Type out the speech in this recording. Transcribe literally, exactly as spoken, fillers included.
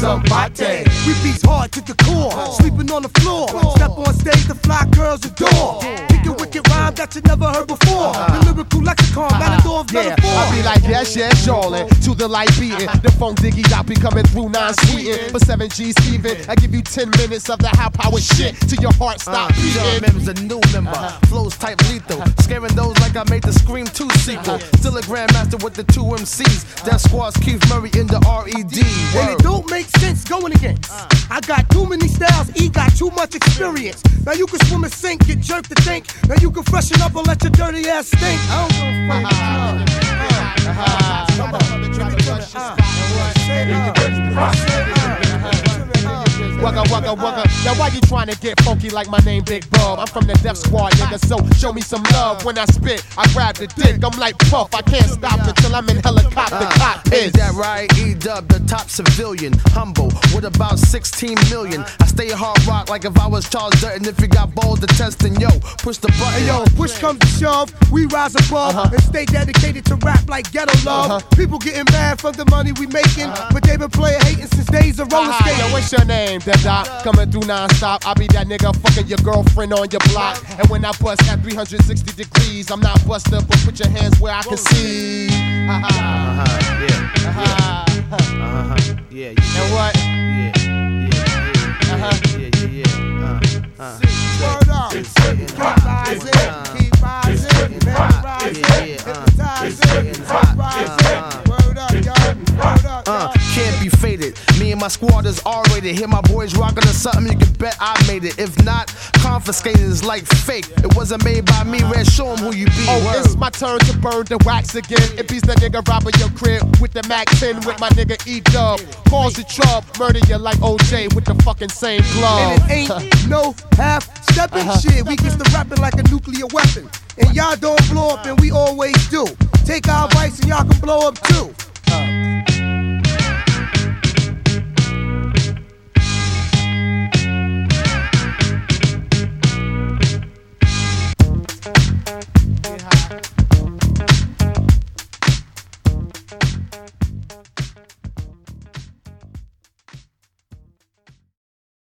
combate. We beats hard to the core, sleeping on the floor. Step on stage, the fly girls adore. Kicking wicked rhyme that you never heard before. The lyrical lexicon, matador of Yeah, metaphor. I be like, yes, yes, y'allin'. To the light beating. The funk diggy I be coming through non-sweetin'. For seven G's Steven, I give you ten minutes of the high power shit till your heart stop uh, beating. John Mem's a new member, uh-huh. Flows type lethal, scaring those like I made the Scream two sequel. Uh-huh. Still a grandmaster with the two M Cs. Death Squad's Keith Murray in the R E D. And it don't make sense going against. Uh. I got too many styles, E got too much experience. Now you can swim and sink, get jerked to think. Now you can freshen up and let your dirty ass stink. I don't give a Wugga, wugga, wugga. Now why you trying to get funky like my name Big Bub? I'm from the Death Squad, nigga, so show me some love. When I spit, I grab the dick. I'm like Puff, I can't stop until I'm in helicopter uh, cockpit. Is that right? E-Dub, the top civilian. Humble, with about sixteen million. I stay hard rock like if I was Charles Durton. If you got balls to test, then yo, push the button. Hey, yo, push comes to shove, we rise above uh-huh. and stay dedicated to rap like ghetto love. Uh-huh. People getting mad from the money we making, uh-huh. but they been playing hating since days of roller skating. Yo, what's your name? The doc coming through non-stop. I be that nigga fucking your girlfriend on your block. And when I bust at three hundred sixty degrees, I'm not busted, but put your hands where I can see. Uh-huh, yeah, uh-huh, uh-huh, yeah, yeah. And what? Yeah, yeah, yeah, uh-huh, yeah, yeah, yeah, uh, uh. Word up, keep rising, keep rising, keep rising, hypnotizing, keep rising. Word up, y'all, word up, Uh, can't be faded. Me and my squad is R-rated. Hear my boys rockin' to something, you can bet I made it. If not, confiscated is like fake. It wasn't made by me, Red, show 'em who you be. Oh, Word. it's my turn to burn the wax again. It beats the nigga robbing your crib with the Mac ten with my nigga E-Dub. Calls the trub, murder you like O J with the fucking same glove. And it ain't no half stepping uh-huh. shit. We get to rapping like a nuclear weapon. And y'all don't blow up, and we always do. Take our advice and y'all can blow up too.